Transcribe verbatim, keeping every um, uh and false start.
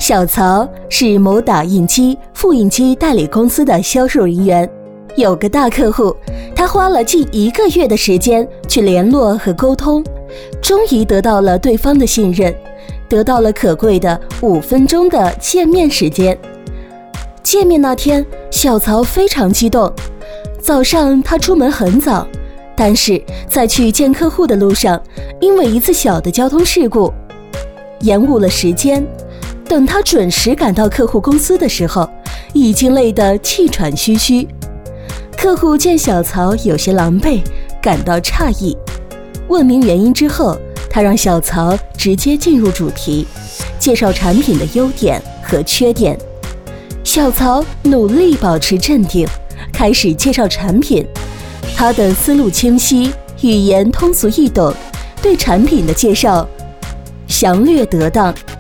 小曹是某打印机、复印机代理公司的销售人员，有个大客户，他花了近一个月的时间去联络和沟通，终于得到了对方的信任，得到了可贵的五分钟的见面时间。见面那天，小曹非常激动。早上他出门很早，但是在去见客户的路上，因为一次小的交通事故，延误了时间。等他准时赶到客户公司的时候，已经累得气喘吁吁。客户见小曹有些狼狈，感到诧异。问明原因之后，他让小曹直接进入主题，介绍产品的优点和缺点。小曹努力保持镇定，开始介绍产品。他的思路清晰，语言通俗易懂，对产品的介绍详略得当，